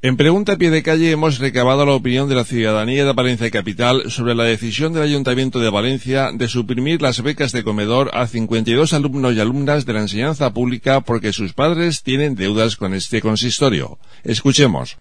En Pregunta a Pie de Calle hemos recabado la opinión de la ciudadanía de Valencia Capital sobre la decisión del Ayuntamiento de Valencia de suprimir las becas de comedor a 52 alumnos y alumnas de la enseñanza pública porque sus padres tienen deudas con este consistorio. Escuchemos.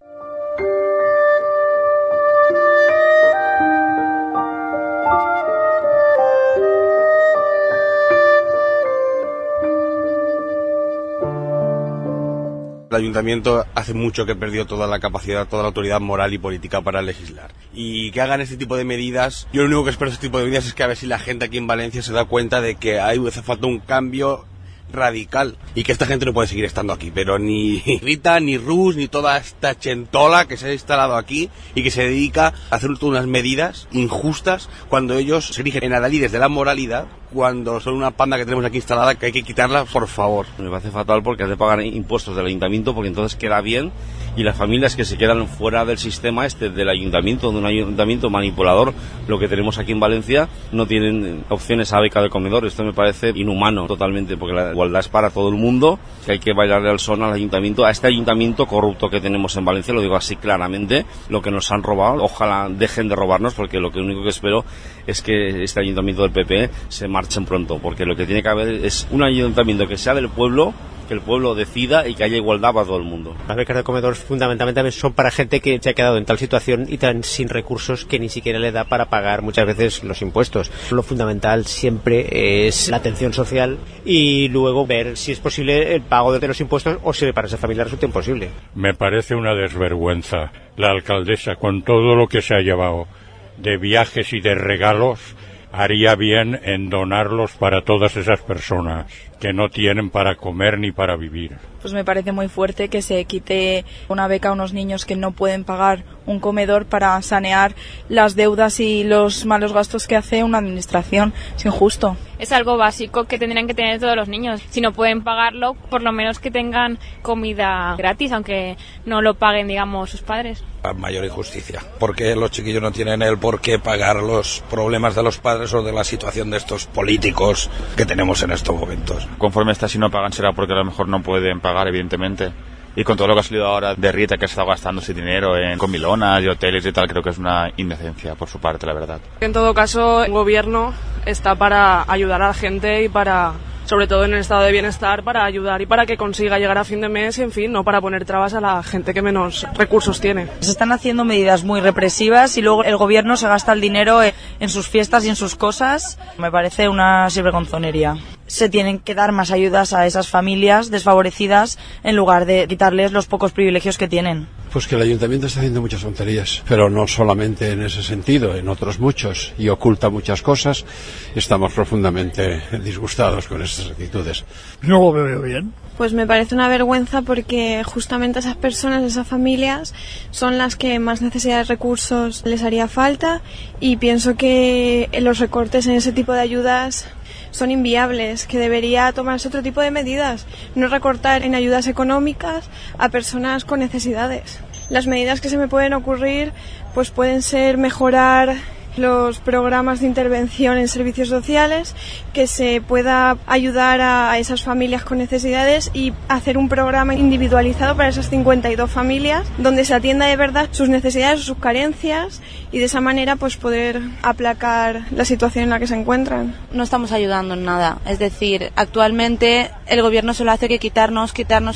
El Ayuntamiento hace mucho que perdió toda la capacidad, toda la autoridad moral y política para legislar. Y que hagan este tipo de medidas, yo lo único que espero de este tipo de medidas es que a ver si la gente aquí en Valencia se da cuenta de que hace falta un cambio radical y que esta gente no puede seguir estando aquí, pero ni Rita, ni Rus, ni toda esta chentola que se ha instalado aquí y que se dedica a hacer unas medidas injustas cuando ellos se erigen en adalides de la moralidad, cuando son una panda que tenemos aquí instalada que hay que quitarla, por favor. Me parece fatal porque hace pagar impuestos del ayuntamiento, porque entonces queda bien, y las familias que se quedan fuera del sistema del ayuntamiento, de un ayuntamiento manipulador, lo que tenemos aquí en Valencia, no tienen opciones a beca de comedor. Esto me parece inhumano totalmente, porque la igualdad es para todo el mundo, que hay que bailarle al son al ayuntamiento, a este ayuntamiento corrupto que tenemos en Valencia, lo digo así claramente, lo que nos han robado, ojalá dejen de robarnos, porque lo único que espero es que este ayuntamiento del PP se marchen pronto, porque lo que tiene que haber es un ayuntamiento que sea del pueblo, que el pueblo decida y que haya igualdad para todo el mundo. Las becas de comedor fundamentalmente son para gente que se ha quedado en tal situación y tan sin recursos que ni siquiera le da para pagar muchas veces los impuestos. Lo fundamental siempre es la atención social y luego ver si es posible el pago de los impuestos o si para esa familia resulta imposible. Me parece una desvergüenza la alcaldesa con todo lo que se ha llevado de viajes y de regalos. Haría bien en donarlos para todas esas personas que no tienen para comer ni para vivir. Pues me parece muy fuerte que se quite una beca a unos niños que no pueden pagar un comedor para sanear las deudas y los malos gastos que hace una administración. Es injusto. Es algo básico que tendrían que tener todos los niños. Si no pueden pagarlo, por lo menos que tengan comida gratis, aunque no lo paguen, digamos, sus padres. La mayor injusticia, porque los chiquillos no tienen el por qué pagar los problemas de los padres o de la situación de estos políticos que tenemos en estos momentos. Conforme está, si no pagan será porque a lo mejor no pueden pagar, evidentemente. Y con todo lo que ha salido ahora de Rita, que ha estado gastando ese dinero en comilonas y hoteles y tal, creo que es una indecencia por su parte, la verdad. En todo caso, el gobierno está para ayudar a la gente y para, sobre todo en el estado de bienestar, para ayudar y para que consiga llegar a fin de mes y, en fin, no para poner trabas a la gente que menos recursos tiene. Se están haciendo medidas muy represivas y luego el gobierno se gasta el dinero en sus fiestas y en sus cosas. Me parece una sinvergonzonería. Se tienen que dar más ayudas a esas familias desfavorecidas en lugar de quitarles los pocos privilegios que tienen. Pues que el ayuntamiento está haciendo muchas tonterías, pero no solamente en ese sentido, en otros muchos, y oculta muchas cosas. Estamos profundamente disgustados con estas actitudes. No lo veo bien. Pues me parece una vergüenza porque justamente esas personas, esas familias, son las que más necesidad de recursos les haría falta, y pienso que los recortes en ese tipo de ayudas son inviables, que debería tomarse otro tipo de medidas, no recortar en ayudas económicas a personas con necesidades. Las medidas que se me pueden ocurrir pues pueden ser mejorar los programas de intervención en servicios sociales, que se pueda ayudar a esas familias con necesidades y hacer un programa individualizado para esas 52 familias donde se atienda de verdad sus necesidades, sus carencias, y de esa manera pues poder aplacar la situación en la que se encuentran. No estamos ayudando en nada, es decir, actualmente el gobierno solo hace que quitarnos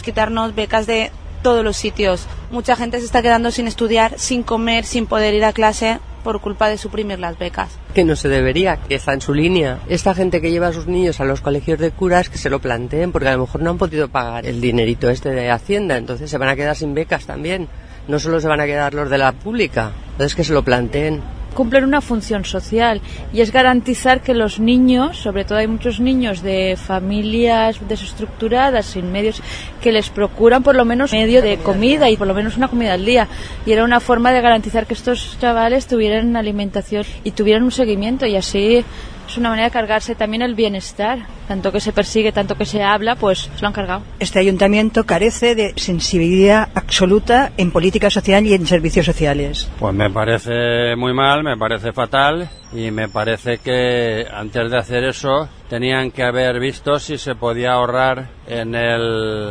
becas de todos los sitios. Mucha gente se está quedando sin estudiar, sin comer, sin poder ir a clase por culpa de suprimir las becas. Que no se debería, que está en su línea. Esta gente que lleva a sus niños a los colegios de curas, que se lo planteen, porque a lo mejor no han podido pagar el dinerito este de Hacienda, entonces se van a quedar sin becas también. No solo se van a quedar los de la pública, entonces que se lo planteen. Cumplen una función social y es garantizar que los niños, sobre todo hay muchos niños de familias desestructuradas, sin medios, que les procuran por lo menos medio de comida y por lo menos una comida al día, y era una forma de garantizar que estos chavales tuvieran alimentación y tuvieran un seguimiento, y así es una manera de cargarse también el bienestar. Tanto que se persigue, tanto que se habla, pues se lo han cargado. Este ayuntamiento carece de sensibilidad absoluta en política social y en servicios sociales. Pues me parece muy mal, me parece fatal, y me parece que antes de hacer eso tenían que haber visto si se podía ahorrar en el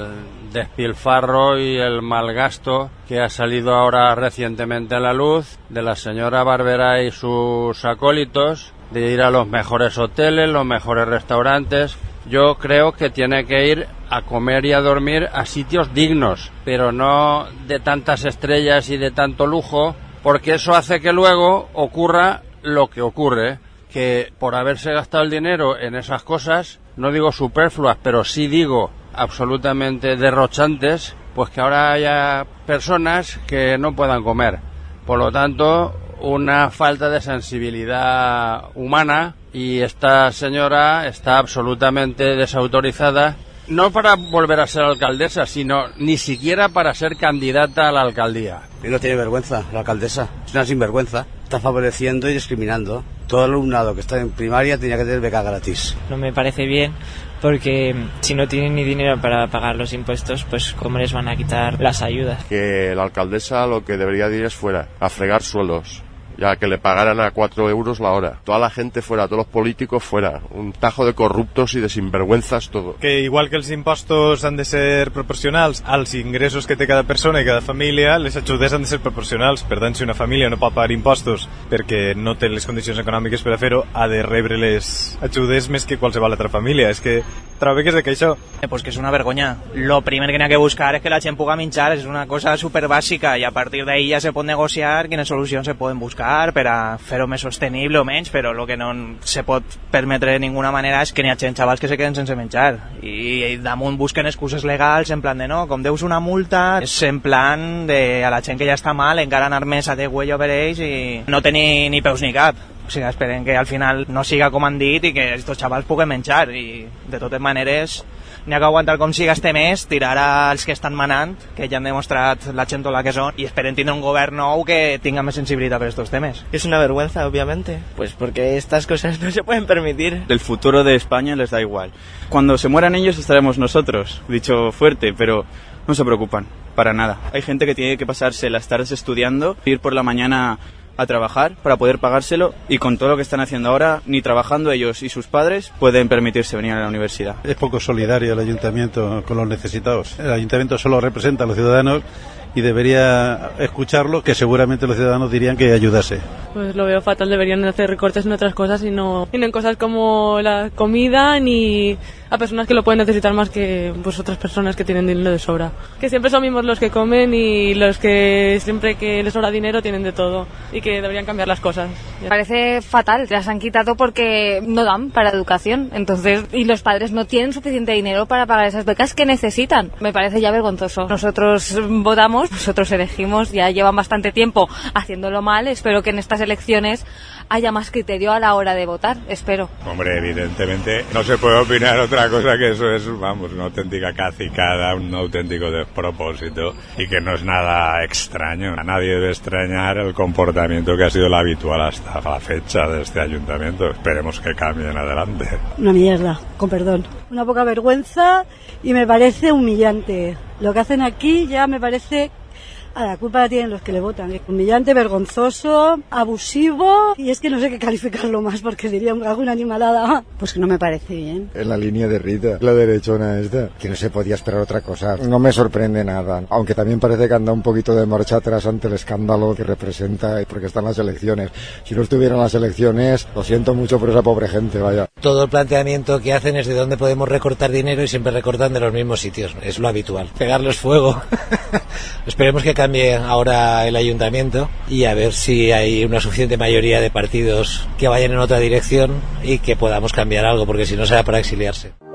despilfarro y el mal gasto que ha salido ahora recientemente a la luz de la señora Barberá y sus acólitos, de ir a los mejores hoteles, los mejores restaurantes. Yo creo que tiene que ir a comer y a dormir a sitios dignos, pero no de tantas estrellas y de tanto lujo, porque eso hace que luego ocurra lo que ocurre, que por haberse gastado el dinero en esas cosas, no digo superfluas, pero sí digo absolutamente derrochantes, pues que ahora haya personas que no puedan comer. Por lo tanto, una falta de sensibilidad humana, y esta señora está absolutamente desautorizada, no para volver a ser alcaldesa, sino ni siquiera para ser candidata a la alcaldía. Y no tiene vergüenza la alcaldesa, es una sinvergüenza, está favoreciendo y discriminando. Todo el alumnado que está en primaria tenía que tener beca gratis. No me parece bien, porque si no tienen ni dinero para pagar los impuestos, pues cómo les van a quitar las ayudas. Que la alcaldesa lo que debería ir es fuera, a fregar suelos, ya que le pagaran a 4 euros la hora. Toda la gente fuera, todos los políticos fuera. Un tajo de corruptos i de sinvergüenzas todo. Que igual que els impostos han de ser proporcionals als ingressos que té cada persona i cada família, les ajudes han de ser proporcionals. Per tant, si una família no pot pagar impostos perquè no té les condicions econòmiques per a fer-ho, ha de rebre les ajudes més que qualsevol altra família. És que trobo que és que això... Pues que és una vergonya. Lo primer que n'hi ha que buscar és que la gent puga menjar, és una cosa super bàsica, i a partir d'ahí ja se pot negociar quines solucions se poden buscar per a fer-ho més sostenible o menys, però el que no se pot permetre de ninguna manera és que n'hi ha gent, xavals, que se queden sense menjar, i damunt busquen excuses legals en plan de no, com deus una multa, és en plan de a la gent que ja està mal encara anar més a degüello per ells i no tenir ni peus ni cap. O sigui, esperen que al final no siga com han dit i que estos xavals puguen menjar, i de totes maneres n'hi ha que aguantar com siga este mes, tirar als que estan manant, que ja han demostrat la xentola que són, i esperen tindre un govern nou que tinga més sensibilitat per estos temes. Es una vergüenza, obviamente, pues porque estas cosas no se pueden permitir. El futuro de España les da igual. Cuando se mueran ellos estaremos nosotros, dicho fuerte, pero no se preocupan, para nada. Hay gente que tiene que pasarse las tardes estudiando, ir por la mañana a trabajar para poder pagárselo, y con todo lo que están haciendo ahora, ni trabajando ellos y sus padres pueden permitirse venir a la universidad. Es poco solidario el ayuntamiento con los necesitados. El ayuntamiento solo representa a los ciudadanos y debería escucharlo, que seguramente los ciudadanos dirían que ayudase. Pues lo veo fatal, deberían hacer recortes en otras cosas y no en cosas como la comida, ni a personas que lo pueden necesitar más que pues otras personas que tienen dinero de sobra. Que siempre son mismos los que comen y los que siempre que les sobra dinero tienen de todo, y que deberían cambiar las cosas. Me parece fatal, las han quitado porque no dan para educación, entonces, y los padres no tienen suficiente dinero para pagar esas becas que necesitan. Me parece ya vergonzoso. Nosotros votamos, nosotros elegimos, ya llevan bastante tiempo haciéndolo mal, espero que en estas elecciones haya más criterio a la hora de votar, espero. Hombre, evidentemente no se puede opinar otra cosa que eso es, vamos, una auténtica cacicada, un auténtico despropósito, y que no es nada extraño. A nadie debe extrañar el comportamiento que ha sido el habitual hasta la fecha de este ayuntamiento. Esperemos que cambie en adelante. Una mierda, con perdón. Una poca vergüenza, y me parece humillante. Lo que hacen aquí ya me parece... la culpa la tienen los que le votan. Es humillante, vergonzoso, abusivo, y es que no sé qué calificarlo más, porque diría alguna animalada. Pues que no me parece bien. En la línea de Rita, la derechona esta, que no se podía esperar otra cosa. No me sorprende nada, aunque también parece que anda un poquito de marcha atrás ante el escándalo que representa, porque están las elecciones. Si no estuvieran las elecciones, lo siento mucho por esa pobre gente, vaya. Todo el planteamiento que hacen es de dónde podemos recortar dinero, y siempre recortan de los mismos sitios. Es lo habitual. Pegarles fuego. Esperemos que cambie ahora el ayuntamiento, y a ver si hay una suficiente mayoría de partidos que vayan en otra dirección y que podamos cambiar algo, porque si no será para exiliarse.